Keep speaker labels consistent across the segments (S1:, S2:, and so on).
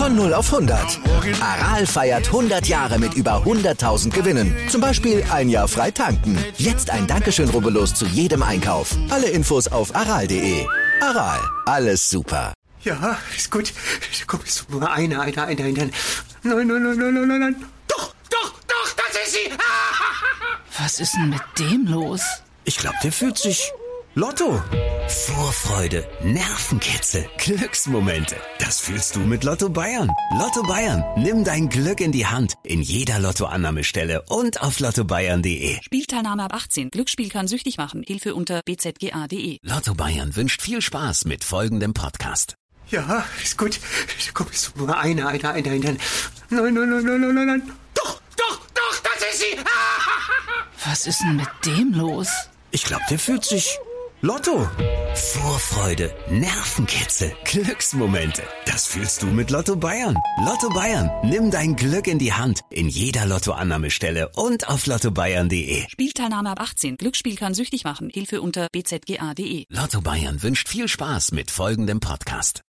S1: Von 0 auf 100. Aral feiert 100 Jahre mit über 100.000 Gewinnen. Zum Beispiel ein Jahr frei tanken. Jetzt ein Dankeschön, rubbellos zu jedem Einkauf. Alle Infos auf aral.de. Aral, alles super.
S2: Ja, ist gut. Komm, ist nur eine. Nein. Doch, das ist sie.
S3: Was ist denn mit dem los?
S1: Ich glaube, der fühlt sich Lotto. Vorfreude, Nervenkitzel, Glücksmomente. Das fühlst du mit Lotto Bayern. Lotto Bayern, nimm dein Glück in die Hand. In jeder Lottoannahmestelle und auf lottobayern.de.
S3: Spielteilnahme ab 18. Glücksspiel kann süchtig machen. Hilfe unter bzga.de.
S1: Lotto Bayern wünscht viel Spaß mit folgendem Podcast.
S2: Ja, ist gut. Komm, ist nur eine. Nein. Doch, das ist sie.
S3: Was ist denn mit dem los?
S1: Ich glaube, der fühlt sich Lotto. Vorfreude, Nervenkitzel, Glücksmomente. Das fühlst du mit Lotto Bayern. Lotto Bayern, nimm dein Glück in die Hand. In jeder Lottoannahmestelle und auf lottobayern.de.
S3: Spielteilnahme ab 18. Glücksspiel kann süchtig machen. Hilfe unter bzga.de.
S1: Lotto Bayern wünscht viel Spaß mit folgendem Podcast.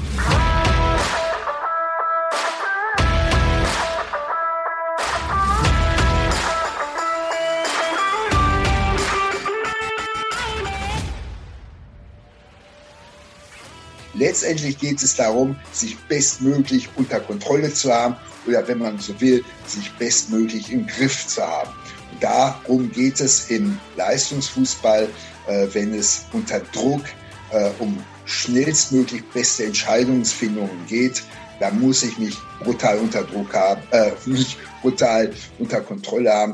S4: Letztendlich geht es darum, sich bestmöglich unter Kontrolle zu haben oder, wenn man so will, sich bestmöglich im Griff zu haben. Und darum geht es im Leistungsfußball, wenn es unter Druck um schnellstmöglich beste Entscheidungsfindungen geht. Da muss ich mich brutal unter Druck haben, mich brutal unter Kontrolle haben.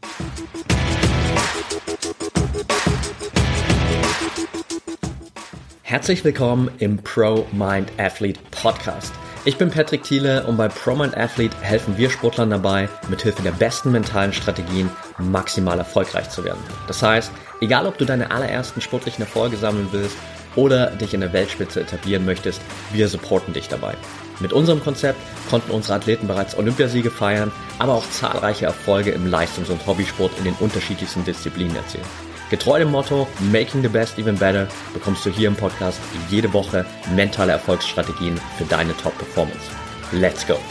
S5: Herzlich willkommen im Pro Mind Athlete Podcast. Ich bin Patrick Thiele und bei Pro Mind Athlete helfen wir Sportlern dabei, mithilfe der besten mentalen Strategien maximal erfolgreich zu werden. Das heißt, egal ob du deine allerersten sportlichen Erfolge sammeln willst oder dich in der Weltspitze etablieren möchtest, wir supporten dich dabei. Mit unserem Konzept konnten unsere Athleten bereits Olympiasiege feiern, aber auch zahlreiche Erfolge im Leistungs- und Hobbysport in den unterschiedlichsten Disziplinen erzielen. Getreu dem Motto Making the Best Even Better bekommst du hier im Podcast jede Woche mentale Erfolgsstrategien für deine Top-Performance. Let's go!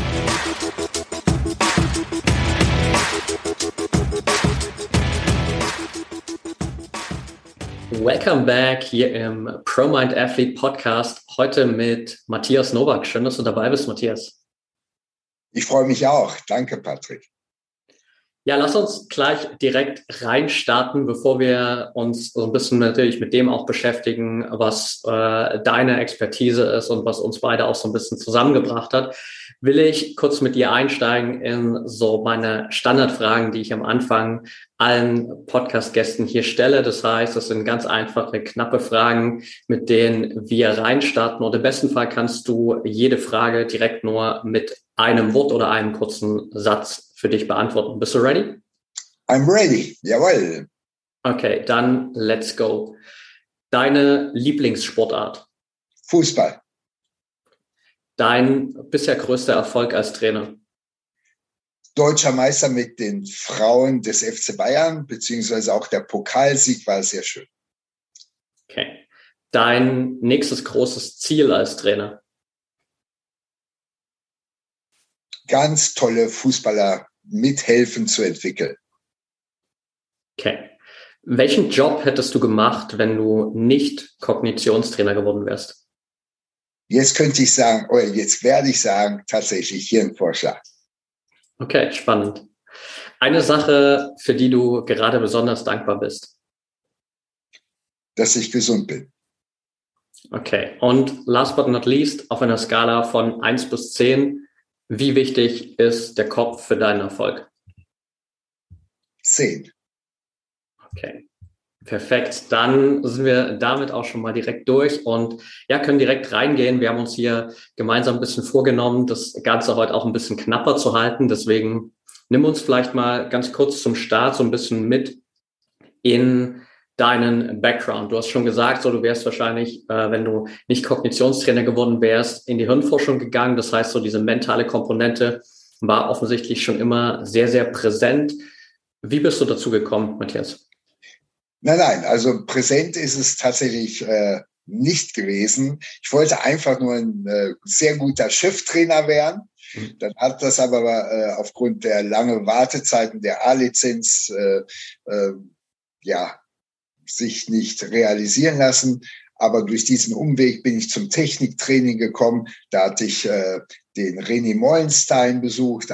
S5: Welcome back hier im Pro Mind Athlete Podcast. Heute mit Matthias Nowak. Schön, dass du dabei bist, Matthias.
S4: Ich freue mich auch. Danke, Patrick.
S5: Ja, lass uns gleich direkt reinstarten, bevor wir uns so ein bisschen natürlich mit dem auch beschäftigen, was deine Expertise ist und was uns beide auch so ein bisschen zusammengebracht hat. Will ich kurz mit dir einsteigen in so meine Standardfragen, die ich am Anfang allen Podcast-Gästen hier stelle. Das heißt, das sind ganz einfache, knappe Fragen, mit denen wir reinstarten. Und im besten Fall kannst du jede Frage direkt nur mit einem Wort oder einem kurzen Satz für dich beantworten. Bist du ready?
S4: I'm ready. Jawohl.
S5: Okay, dann let's go. Deine Lieblingssportart?
S4: Fußball.
S5: Dein bisher größter Erfolg als Trainer?
S4: Deutscher Meister mit den Frauen des FC Bayern, beziehungsweise auch der Pokalsieg war sehr schön.
S5: Okay. Dein nächstes großes Ziel als Trainer?
S4: Ganz tolle Fußballer mithelfen zu entwickeln.
S5: Okay. Welchen Job hättest du gemacht, wenn du nicht Kognitionstrainer geworden wärst?
S4: Jetzt könnte ich sagen, oder jetzt werde ich sagen, tatsächlich Hirnforscher.
S5: Okay, spannend. Eine Sache, für die du gerade besonders dankbar bist?
S4: Dass ich gesund bin.
S5: Okay. Und last but not least, auf einer Skala von 1 bis 10, wie wichtig ist der Kopf für deinen Erfolg?
S4: 10.
S5: Okay, perfekt. Dann sind wir damit auch schon mal direkt durch und ja, können direkt reingehen. Wir haben uns hier gemeinsam ein bisschen vorgenommen, das Ganze heute auch ein bisschen knapper zu halten. Deswegen nimm uns vielleicht mal ganz kurz zum Start so ein bisschen mit in deinen Background. Du hast schon gesagt, so du wärst wahrscheinlich, wenn du nicht Kognitionstrainer geworden wärst, in die Hirnforschung gegangen. Das heißt, so diese mentale Komponente war offensichtlich schon immer sehr, sehr präsent. Wie bist du dazu gekommen, Matthias?
S4: Nein, also präsent ist es tatsächlich nicht gewesen. Ich wollte einfach nur ein sehr guter Cheftrainer werden. Dann hat das aber aufgrund der langen Wartezeiten der A-Lizenz sich nicht realisieren lassen. Aber durch diesen Umweg bin ich zum Techniktraining gekommen. Da hatte ich den René Mollenstein besucht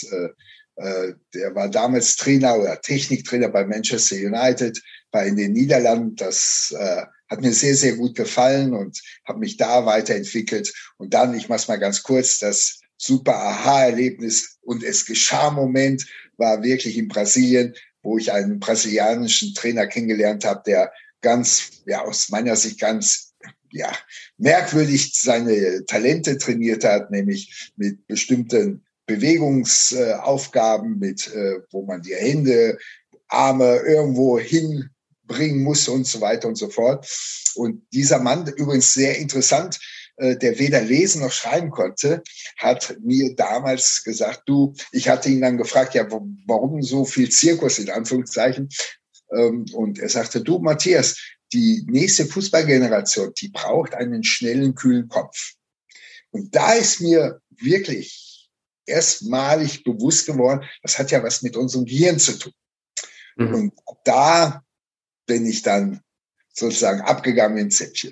S4: der war damals Trainer oder Techniktrainer bei Manchester United, war in den Niederlanden. Das hat mir sehr, sehr gut gefallen und habe mich da weiterentwickelt. Und dann, ich mache es mal ganz kurz, das super Aha-Erlebnis und es geschah-Moment war wirklich in Brasilien, wo ich einen brasilianischen Trainer kennengelernt habe, der aus meiner Sicht ganz merkwürdig seine Talente trainiert hat, nämlich mit bestimmten Bewegungsaufgaben, wo man die Hände, Arme irgendwo hinbringen muss und so weiter und so fort. Und dieser Mann, übrigens sehr interessant, der weder lesen noch schreiben konnte, hat mir damals gesagt, ich hatte ihn dann gefragt, warum so viel Zirkus in Anführungszeichen? Und er sagte, Matthias, die nächste Fußballgeneration, die braucht einen schnellen, kühlen Kopf. Und da ist mir wirklich erstmalig bewusst geworden, das hat ja was mit unserem Gehirn zu tun. Mhm. Und da bin ich dann sozusagen abgegangen ins Säckchen.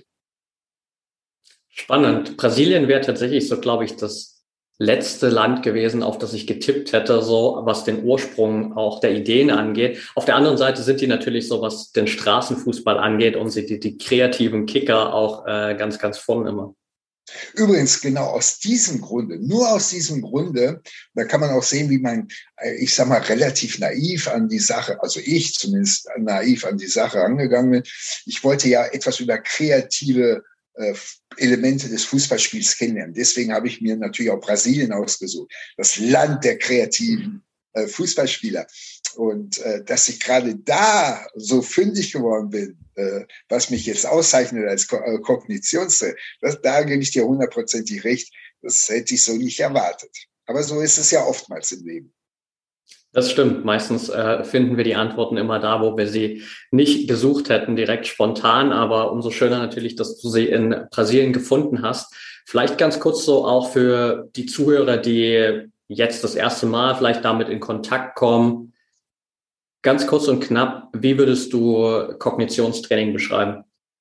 S5: Spannend. Brasilien wäre tatsächlich so, glaube ich, das letzte Land gewesen, auf das ich getippt hätte, so was den Ursprung auch der Ideen angeht. Auf der anderen Seite sind die natürlich so, was den Straßenfußball angeht und die kreativen Kicker auch ganz, ganz vorne immer.
S4: Übrigens, genau aus diesem Grunde, nur aus diesem Grunde, da kann man auch sehen, wie man, ich sag mal, relativ naiv an die Sache, also ich zumindest naiv an die Sache angegangen bin. Ich wollte ja etwas über kreative Elemente des Fußballspiels kennenlernen. Deswegen habe ich mir natürlich auch Brasilien ausgesucht, das Land der kreativen Fußballspieler. Und dass ich gerade da so fündig geworden bin, was mich jetzt auszeichnet als Kognitionstrainer, da gebe ich dir 100% recht. Das hätte ich so nicht erwartet. Aber so ist es ja oftmals im Leben.
S5: Das stimmt. Meistens finden wir die Antworten immer da, wo wir sie nicht gesucht hätten, direkt spontan. Aber umso schöner natürlich, dass du sie in Brasilien gefunden hast. Vielleicht ganz kurz so auch für die Zuhörer, die jetzt das erste Mal vielleicht damit in Kontakt kommen. Ganz kurz und knapp, wie würdest du Kognitionstraining beschreiben?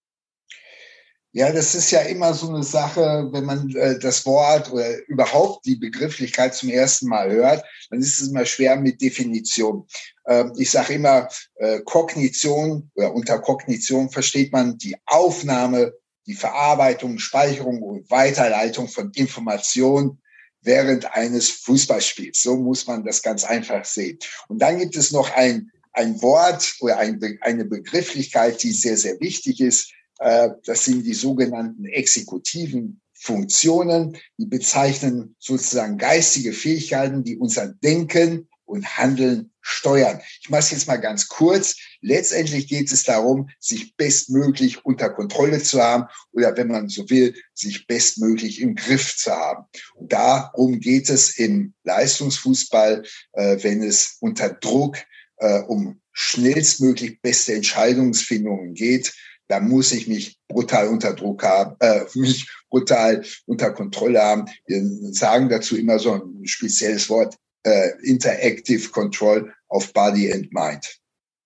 S4: Ja, das ist ja immer so eine Sache, wenn man das Wort oder überhaupt die Begrifflichkeit zum ersten Mal hört, dann ist es immer schwer mit Definition. Ich sage immer, Kognition oder unter Kognition versteht man die Aufnahme, die Verarbeitung, Speicherung und Weiterleitung von Informationen während eines Fußballspiels. So muss man das ganz einfach sehen. Und dann gibt es noch ein Wort oder eine Begrifflichkeit, die sehr, sehr wichtig ist. Das sind die sogenannten exekutiven Funktionen. Die bezeichnen sozusagen geistige Fähigkeiten, die unser Denken und Handeln steuern. Ich mache es jetzt mal ganz kurz. Letztendlich geht es darum, sich bestmöglich unter Kontrolle zu haben oder, wenn man so will, sich bestmöglich im Griff zu haben. Und darum geht es im Leistungsfußball, wenn es unter Druck um schnellstmöglich beste Entscheidungsfindungen geht. Da muss ich mich brutal unter Druck haben, mich brutal unter Kontrolle haben. Wir sagen dazu immer so ein spezielles Wort, Interactive Control of Body and Mind.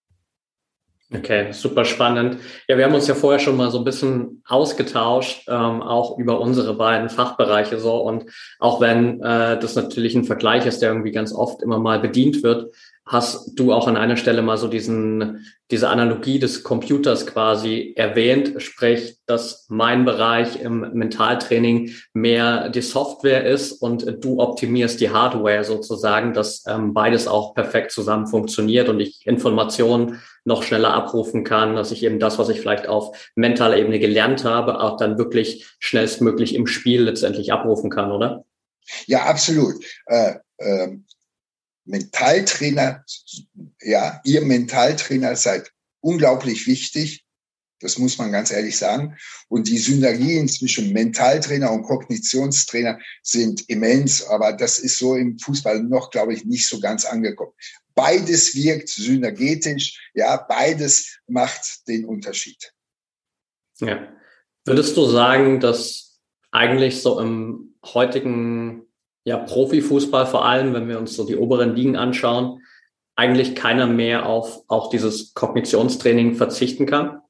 S5: Okay, super spannend. Ja, wir haben uns ja vorher schon mal so ein bisschen ausgetauscht, auch über unsere beiden Fachbereiche so. Und auch wenn das natürlich ein Vergleich ist, der irgendwie ganz oft immer mal bedient wird, hast du auch an einer Stelle mal so diese Analogie des Computers quasi erwähnt, sprich, dass mein Bereich im Mentaltraining mehr die Software ist und du optimierst die Hardware sozusagen, dass beides auch perfekt zusammen funktioniert und ich Informationen noch schneller abrufen kann, dass ich eben das, was ich vielleicht auf mentaler Ebene gelernt habe, auch dann wirklich schnellstmöglich im Spiel letztendlich abrufen kann, oder?
S4: Ja, absolut. Mentaltrainer, ja, ihr Mentaltrainer seid unglaublich wichtig. Das muss man ganz ehrlich sagen. Und die Synergien zwischen Mentaltrainer und Kognitionstrainer sind immens. Aber das ist so im Fußball noch, glaube ich, nicht so ganz angekommen. Beides wirkt synergetisch. Ja, beides macht den Unterschied.
S5: Ja. Würdest du sagen, dass eigentlich so im heutigen Profifußball, vor allem wenn wir uns so die oberen Ligen anschauen, eigentlich keiner mehr auf auch dieses Kognitionstraining verzichten kann?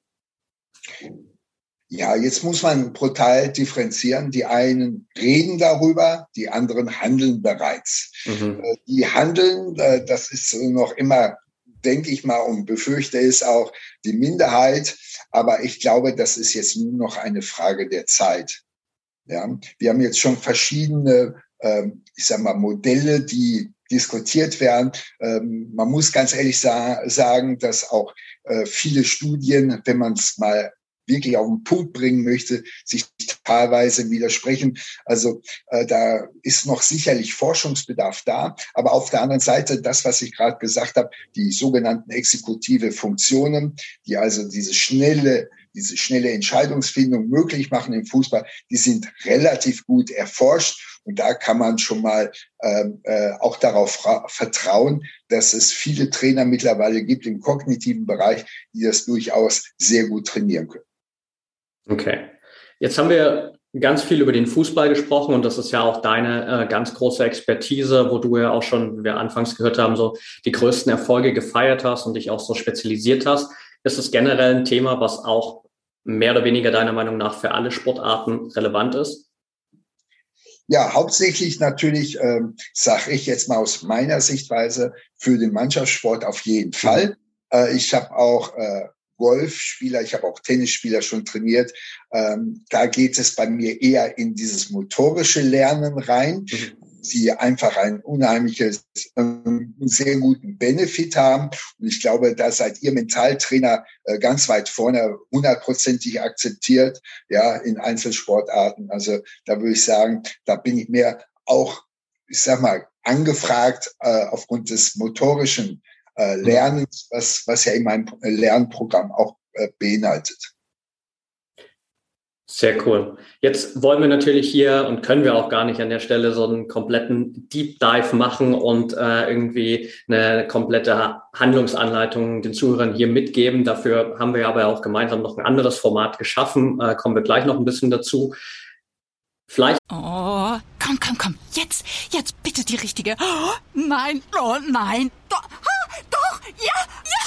S4: Ja, jetzt muss man brutal differenzieren. Die einen reden darüber, die anderen handeln bereits. Die handeln, das ist noch immer, denke ich mal, und befürchte es auch, die Minderheit. Aber ich glaube, das ist jetzt nur noch eine Frage der Zeit. Ja, wir haben jetzt schon verschiedene, Modelle, die diskutiert werden. Man muss ganz ehrlich sagen, dass auch viele Studien, wenn man es mal wirklich auf den Punkt bringen möchte, sich teilweise widersprechen. Also da ist noch sicherlich Forschungsbedarf da. Aber auf der anderen Seite, das, was ich gerade gesagt habe, die sogenannten exekutive Funktionen, die also diese schnelle Entscheidungsfindung möglich machen im Fußball, die sind relativ gut erforscht. Und da kann man schon mal auch darauf vertrauen, dass es viele Trainer mittlerweile gibt im kognitiven Bereich, die das durchaus sehr gut trainieren können.
S5: Okay. Jetzt haben wir ganz viel über den Fußball gesprochen und das ist ja auch deine ganz große Expertise, wo du ja auch schon, wie wir anfangs gehört haben, so die größten Erfolge gefeiert hast und dich auch so spezialisiert hast. Ist es generell ein Thema, was auch mehr oder weniger deiner Meinung nach für alle Sportarten relevant ist?
S4: Ja, hauptsächlich natürlich, sage ich jetzt mal aus meiner Sichtweise, für den Mannschaftssport auf jeden Fall. Ich habe auch Golfspieler, ich habe auch Tennisspieler schon trainiert. Da geht es bei mir eher in dieses motorische Lernen rein, die einfach ein unheimliches, sehr guten Benefit haben. Und ich glaube, da seid ihr Mentaltrainer ganz weit vorne, 100%ig akzeptiert, ja, in Einzelsportarten. Also da würde ich sagen, da bin ich mehr auch, ich sag mal, angefragt aufgrund des motorischen Lernens, was ja in meinem Lernprogramm auch beinhaltet.
S5: Sehr cool. Jetzt wollen wir natürlich hier und können wir auch gar nicht an der Stelle so einen kompletten Deep Dive machen und irgendwie eine komplette Handlungsanleitung den Zuhörern hier mitgeben. Dafür haben wir aber auch gemeinsam noch ein anderes Format geschaffen. Kommen wir gleich noch ein bisschen dazu. Vielleicht.
S3: Oh, komm. Jetzt bitte die richtige. Oh, nein, doch, ja.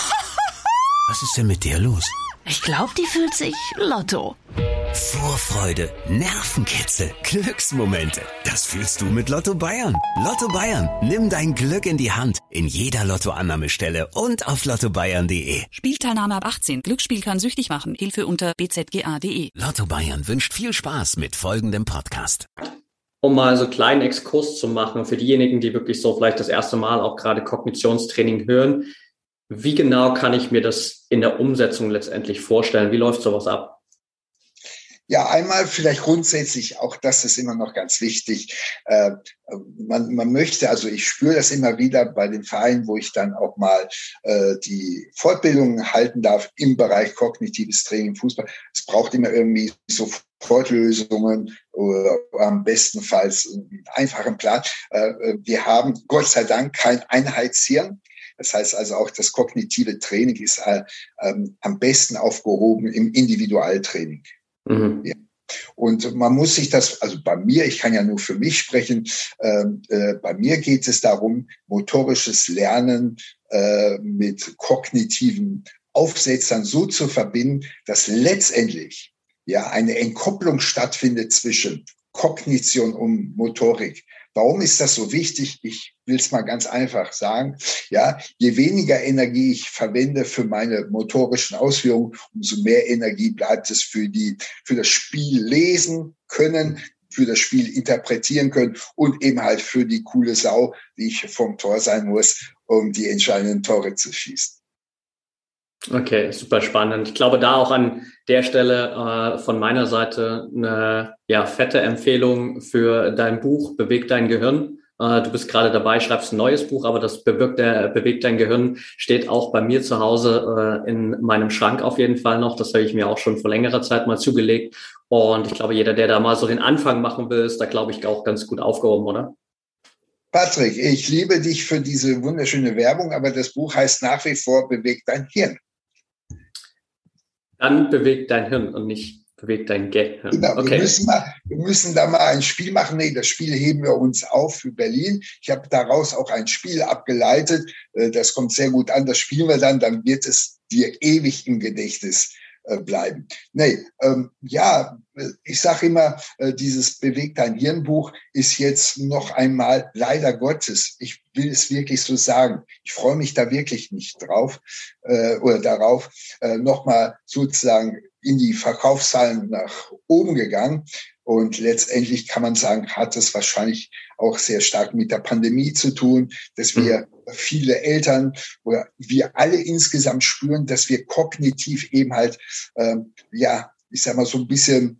S1: Was ist denn mit der los?
S3: Ich glaube, die fühlt sich Lotto.
S1: Vorfreude, Nervenkitzel, Glücksmomente. Das fühlst du mit Lotto Bayern. Lotto Bayern, nimm dein Glück in die Hand. In jeder Lottoannahmestelle und auf lottobayern.de.
S3: Spielteilnahme ab 18. Glücksspiel kann süchtig machen. Hilfe unter bzga.de.
S1: Lotto Bayern wünscht viel Spaß mit folgendem Podcast.
S5: Um mal so einen kleinen Exkurs zu machen für diejenigen, die wirklich so vielleicht das erste Mal auch gerade Kognitionstraining hören. Wie genau kann ich mir das in der Umsetzung letztendlich vorstellen? Wie läuft sowas ab?
S4: Ja, einmal vielleicht grundsätzlich, auch das ist immer noch ganz wichtig. Man möchte, also ich spüre das immer wieder bei den Vereinen, wo ich dann auch mal die Fortbildungen halten darf im Bereich kognitives Training im Fußball. Es braucht immer irgendwie Sofortlösungen oder am bestenfalls einen einfachen Plan. Wir haben Gott sei Dank kein Einheitshirn. Das heißt also auch, das kognitive Training ist am besten aufgehoben im Individualtraining. Ja. Und man muss sich das, also bei mir, ich kann ja nur für mich sprechen, bei mir geht es darum, motorisches Lernen mit kognitiven Aufsetzern so zu verbinden, dass letztendlich ja eine Entkopplung stattfindet zwischen Kognition und Motorik. Warum ist das so wichtig? Ich will es mal ganz einfach sagen. Ja, je weniger Energie ich verwende für meine motorischen Ausführungen, umso mehr Energie bleibt es für das Spiel lesen können, für das Spiel interpretieren können und eben halt für die coole Sau, die ich vom Tor sein muss, um die entscheidenden Tore zu schießen.
S5: Okay, super spannend. Ich glaube, da auch an der Stelle von meiner Seite eine fette Empfehlung für dein Buch Beweg dein Gehirn. Du bist gerade dabei, schreibst ein neues Buch, aber das Beweg dein Gehirn steht auch bei mir zu Hause in meinem Schrank auf jeden Fall noch. Das habe ich mir auch schon vor längerer Zeit mal zugelegt. Und ich glaube, jeder, der da mal so den Anfang machen will, ist da, glaube ich, auch ganz gut aufgehoben, oder?
S4: Patrick, ich liebe dich für diese wunderschöne Werbung, aber das Buch heißt nach wie vor Beweg dein Hirn.
S5: Dann bewegt dein Hirn und nicht bewegt dein Geld. Ja.
S4: Genau,
S5: Okay.
S4: wir müssen da mal ein Spiel machen. Nee, das Spiel heben wir uns auf für Berlin. Ich habe daraus auch ein Spiel abgeleitet. Das kommt sehr gut an. Das spielen wir dann wird es dir ewig im Gedächtnis bleiben. Nee, ich sage immer, dieses Bewegt dein Hirn-Buch ist jetzt noch einmal, leider Gottes, ich will es wirklich so sagen, ich freue mich da wirklich nicht drauf darauf, nochmal sozusagen in die Verkaufszahlen nach oben gegangen. Und letztendlich kann man sagen, hat es wahrscheinlich auch sehr stark mit der Pandemie zu tun, dass wir viele Eltern oder wir alle insgesamt spüren, dass wir kognitiv eben halt, ich sag mal so ein bisschen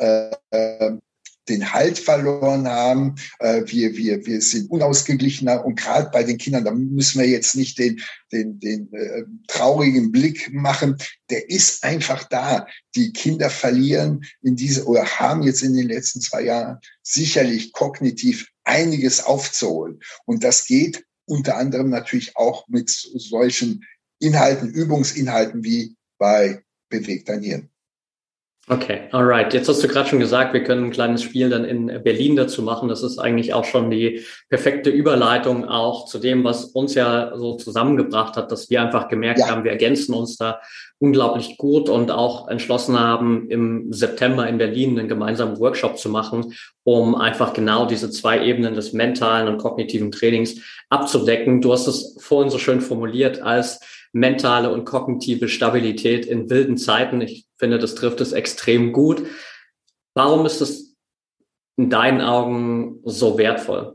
S4: den Halt verloren haben. Wir sind unausgeglichener und gerade bei den Kindern, da müssen wir jetzt nicht den traurigen Blick machen. Der ist einfach da. Die Kinder verlieren oder haben jetzt in den letzten 2 Jahren sicherlich kognitiv einiges aufzuholen. Und das geht unter anderem natürlich auch mit solchen Inhalten, Übungsinhalten wie bei Bewegt dein Hirn.
S5: Okay, alright. Jetzt hast du gerade schon gesagt, wir können ein kleines Spiel dann in Berlin dazu machen. Das ist eigentlich auch schon die perfekte Überleitung auch zu dem, was uns ja so zusammengebracht hat, dass wir einfach gemerkt haben, wir ergänzen uns da unglaublich gut und auch entschlossen haben, im September in Berlin einen gemeinsamen Workshop zu machen, um einfach genau diese 2 Ebenen des mentalen und kognitiven Trainings abzudecken. Du hast es vorhin so schön formuliert als mentale und kognitive Stabilität in wilden Zeiten. Ich finde, das trifft es extrem gut. Warum ist es in deinen Augen so wertvoll?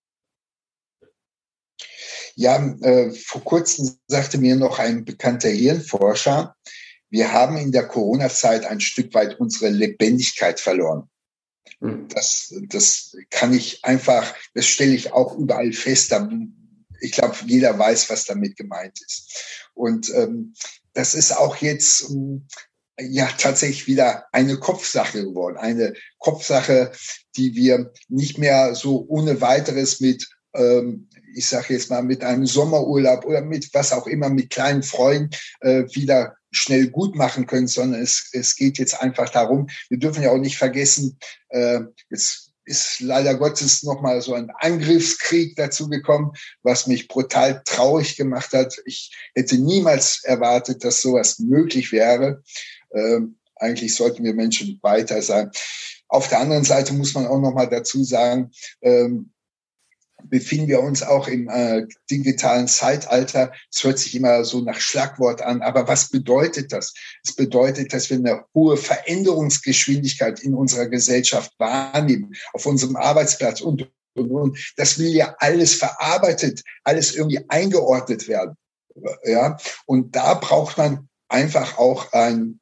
S4: Ja, vor kurzem sagte mir noch ein bekannter Hirnforscher, wir haben in der Corona-Zeit ein Stück weit unsere Lebendigkeit verloren. Das kann ich einfach, das stelle ich auch überall fest. Ich glaube, jeder weiß, was damit gemeint ist. Und das ist auch jetzt tatsächlich wieder eine Kopfsache geworden. Eine Kopfsache, die wir nicht mehr so ohne weiteres mit, ich sage jetzt mal, mit einem Sommerurlaub oder mit was auch immer, mit kleinen Freunden wieder schnell gut machen können, sondern es geht jetzt einfach darum, wir dürfen ja auch nicht vergessen, jetzt ist leider Gottes nochmal so ein Angriffskrieg dazu gekommen, was mich brutal traurig gemacht hat. Ich hätte niemals erwartet, dass sowas möglich wäre. Eigentlich sollten wir Menschen weiter sein. Auf der anderen Seite muss man auch nochmal dazu sagen, befinden wir uns auch im digitalen Zeitalter. Es hört sich immer so nach Schlagwort an, aber was bedeutet das? Es bedeutet, dass wir eine hohe Veränderungsgeschwindigkeit in unserer Gesellschaft wahrnehmen, auf unserem Arbeitsplatz und. Das will ja alles verarbeitet, alles irgendwie eingeordnet werden. Ja, und da braucht man einfach auch ein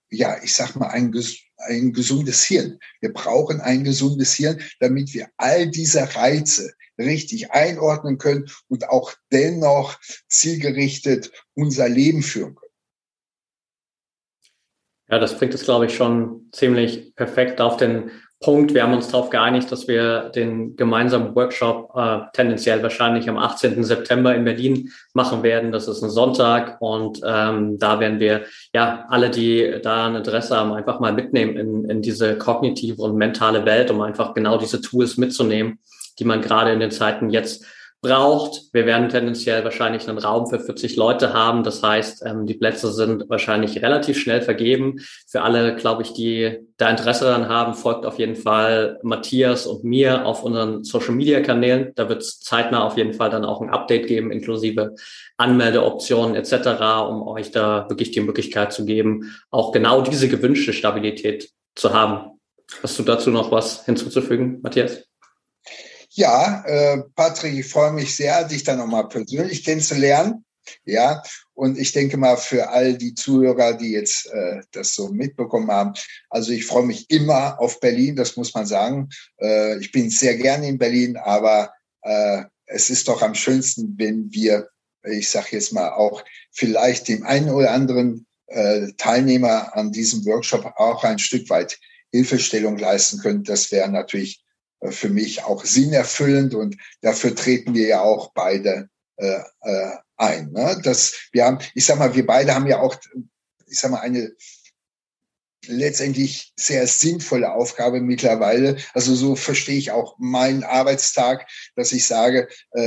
S4: gesundes Hirn. Wir brauchen ein gesundes Hirn, damit wir all diese Reize richtig einordnen können und auch dennoch zielgerichtet unser Leben führen können.
S5: Ja, das bringt es, glaube ich, schon ziemlich perfekt auf den Punkt. Wir haben uns darauf geeinigt, dass wir den gemeinsamen Workshop tendenziell wahrscheinlich am 18. September in Berlin machen werden. Das ist ein Sonntag und da werden wir alle, die da ein Interesse haben, einfach mal mitnehmen in diese kognitive und mentale Welt, um einfach genau diese Tools mitzunehmen, die man gerade in den Zeiten jetzt braucht. Wir werden tendenziell wahrscheinlich einen Raum für 40 Leute haben. Das heißt, die Plätze sind wahrscheinlich relativ schnell vergeben. Für alle, glaube ich, die da Interesse daran haben, folgt auf jeden Fall Matthias und mir auf unseren Social-Media-Kanälen. Da wird es zeitnah auf jeden Fall dann auch ein Update geben, inklusive Anmeldeoptionen etc., um euch da wirklich die Möglichkeit zu geben, auch genau diese gewünschte Stabilität zu haben. Hast du dazu noch was hinzuzufügen, Matthias?
S4: Ja, Patrick, ich freue mich sehr, dich dann nochmal persönlich kennenzulernen. Ja, und ich denke mal für all die Zuhörer, die jetzt das so mitbekommen haben, also ich freue mich immer auf Berlin, das muss man sagen. Ich bin sehr gerne in Berlin, aber es ist doch am schönsten, wenn wir, ich sage jetzt mal auch vielleicht dem einen oder anderen Teilnehmer an diesem Workshop auch ein Stück weit Hilfestellung leisten können. Das wäre natürlich für mich auch sinnerfüllend und dafür treten wir ja auch beide ein. Ne? Wir beide haben ja auch, eine letztendlich sehr sinnvolle Aufgabe mittlerweile. Also so verstehe ich auch meinen Arbeitstag, dass ich sage,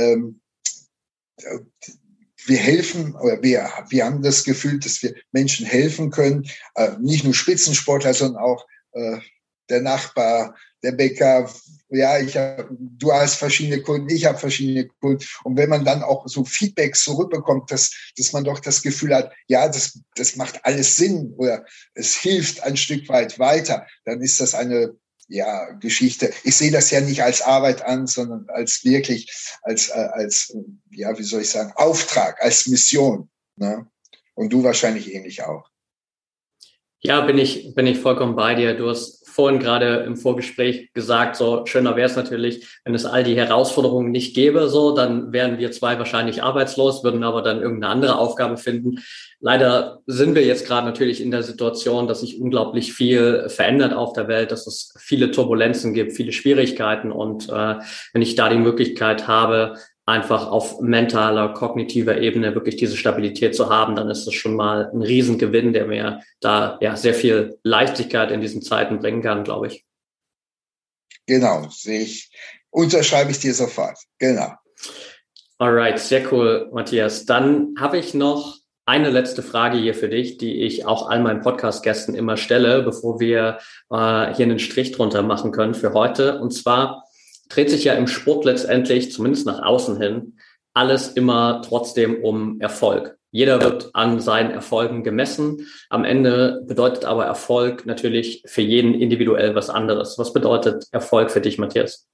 S4: wir helfen, oder wir haben das Gefühl, dass wir Menschen helfen können, nicht nur Spitzensportler, sondern auch der Nachbar, der Bäcker. Ja, du hast verschiedene Kunden, ich habe verschiedene Kunden. Und wenn man dann auch so Feedbacks zurückbekommt, dass man doch das Gefühl hat, ja, das macht alles Sinn oder es hilft ein Stück weit weiter, dann ist das eine Geschichte. Ich sehe das ja nicht als Arbeit an, sondern als wirklich, als wie soll ich sagen, Auftrag, als Mission. Ne? Und du wahrscheinlich ähnlich auch.
S5: Ja, bin ich vollkommen bei dir. Du hast vorhin gerade im Vorgespräch gesagt, so schöner wäre es natürlich, wenn es all die Herausforderungen nicht gäbe, so, dann wären wir zwei wahrscheinlich arbeitslos, würden aber dann irgendeine andere Aufgabe finden. Leider sind wir jetzt gerade natürlich in der Situation, dass sich unglaublich viel verändert auf der Welt, dass es viele Turbulenzen gibt, viele Schwierigkeiten. Und wenn ich da die Möglichkeit habe, einfach auf mentaler, kognitiver Ebene wirklich diese Stabilität zu haben, dann ist das schon mal ein Riesengewinn, der mir da sehr viel Leichtigkeit in diesen Zeiten bringen kann, glaube ich.
S4: Genau, unterschreibe ich dir sofort. Genau.
S5: Alright, sehr cool, Matthias. Dann habe ich noch eine letzte Frage hier für dich, die ich auch all meinen Podcast-Gästen immer stelle, bevor wir hier einen Strich drunter machen können für heute. Und zwar dreht sich ja im Sport letztendlich, zumindest nach außen hin, alles immer trotzdem um Erfolg. Jeder wird an seinen Erfolgen gemessen. Am Ende bedeutet aber Erfolg natürlich für jeden individuell was anderes. Was bedeutet Erfolg für dich, Matthias?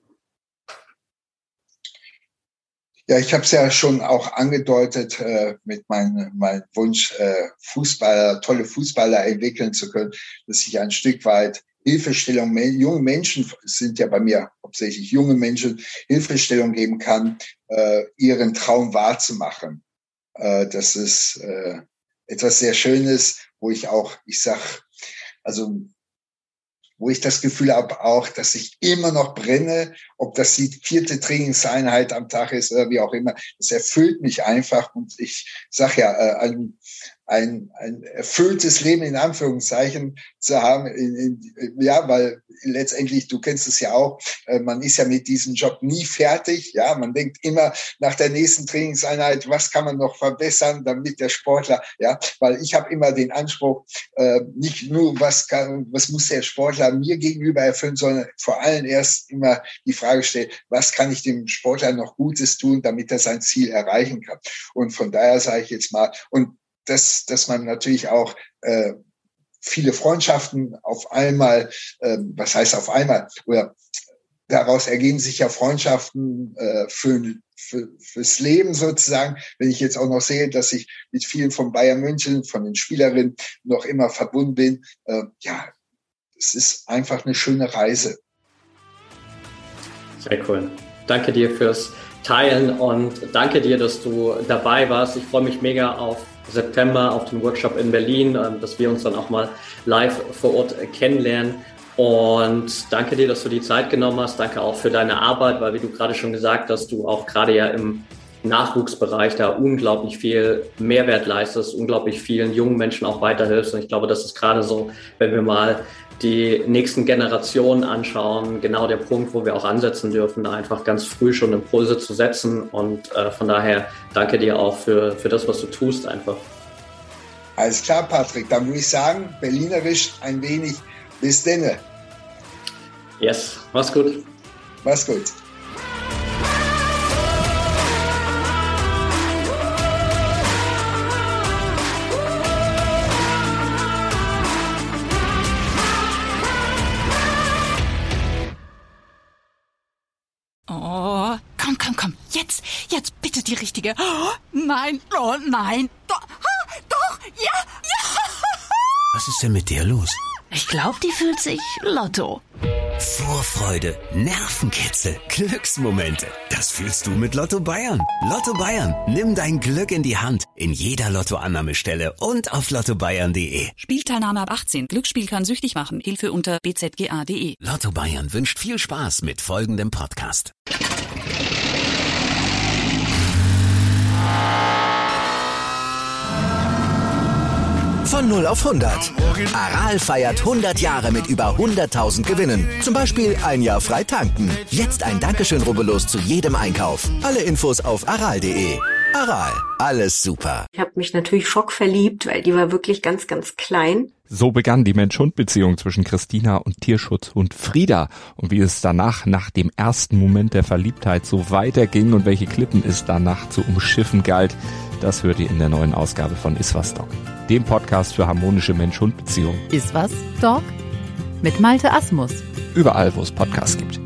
S4: Ja, ich habe es ja schon auch angedeutet mit meinem Wunsch, tolle Fußballer entwickeln zu können, dass ich ein Stück weit Hilfestellung, junge Menschen sind ja bei mir hauptsächlich junge Menschen, Hilfestellung geben kann, ihren Traum wahrzumachen. Das ist etwas sehr Schönes, wo ich das Gefühl habe auch, dass ich immer noch brenne, ob das die 4. Trainingseinheit am Tag ist oder wie auch immer. Das erfüllt mich einfach und ich sage ja, ein erfülltes Leben in Anführungszeichen zu haben, weil letztendlich, du kennst es ja auch, man ist ja mit diesem Job nie fertig, ja, man denkt immer nach der nächsten Trainingseinheit, was kann man noch verbessern, damit der Sportler, ja, weil ich habe immer den Anspruch, nicht nur, was muss der Sportler mir gegenüber erfüllen, sondern vor allem erst immer die Frage stellen, was kann ich dem Sportler noch Gutes tun, damit er sein Ziel erreichen kann. Und von daher sage ich jetzt mal, und dass man natürlich auch viele Freundschaften auf einmal, was heißt auf einmal, oder daraus ergeben sich ja Freundschaften fürs Leben sozusagen. Wenn ich jetzt auch noch sehe, dass ich mit vielen von Bayern München, von den Spielerinnen noch immer verbunden bin, es ist einfach eine schöne Reise.
S5: Sehr cool. Danke dir fürs Teilen und danke dir, dass du dabei warst. Ich freue mich mega auf September, auf den Workshop in Berlin, dass wir uns dann auch mal live vor Ort kennenlernen. Und danke dir, dass du die Zeit genommen hast. Danke auch für deine Arbeit, weil wie du gerade schon gesagt hast, du auch gerade ja im Nachwuchsbereich da unglaublich viel Mehrwert leistest, unglaublich vielen jungen Menschen auch weiterhilfst. Und ich glaube, das ist gerade so, wenn wir mal die nächsten Generationen anschauen, genau der Punkt, wo wir auch ansetzen dürfen, da einfach ganz früh schon Impulse zu setzen. Und von daher danke dir auch für das, was du tust einfach.
S4: Alles klar, Patrick. Dann würde ich sagen, berlinerisch ein wenig bis denne.
S5: Yes, mach's gut.
S4: Mach's gut.
S3: Komm, jetzt bitte die richtige. Oh, nein, doch, ja.
S1: Was ist denn mit der los?
S3: Ich glaube, die fühlt sich Lotto.
S1: Vorfreude, Nervenkitzel, Glücksmomente. Das fühlst du mit Lotto Bayern. Lotto Bayern, nimm dein Glück in die Hand. In jeder Lottoannahmestelle und auf lottobayern.de.
S3: Spielteilnahme ab 18. Glücksspiel kann süchtig machen. Hilfe unter bzga.de.
S1: Lotto Bayern wünscht viel Spaß mit folgendem Podcast.
S6: Von 0 auf 100. Aral feiert 100 Jahre mit über 100.000 Gewinnen. Zum Beispiel ein Jahr frei tanken. Jetzt ein Dankeschön, rubbellos zu jedem Einkauf. Alle Infos auf aral.de. Aral, alles super.
S7: Ich habe mich natürlich schockverliebt, weil die war wirklich ganz, ganz klein.
S8: So begann die Mensch-Hund-Beziehung zwischen Christina und Tierschutzhund Frieda. Und wie es danach, nach dem ersten Moment der Verliebtheit, so weiterging und welche Klippen es danach zu umschiffen galt, das hört ihr in der neuen Ausgabe von Iswas Dog, dem Podcast für harmonische Mensch-Hund-Beziehungen.
S9: Iswas Dog? Mit Malte Asmus.
S8: Überall, wo es Podcasts gibt.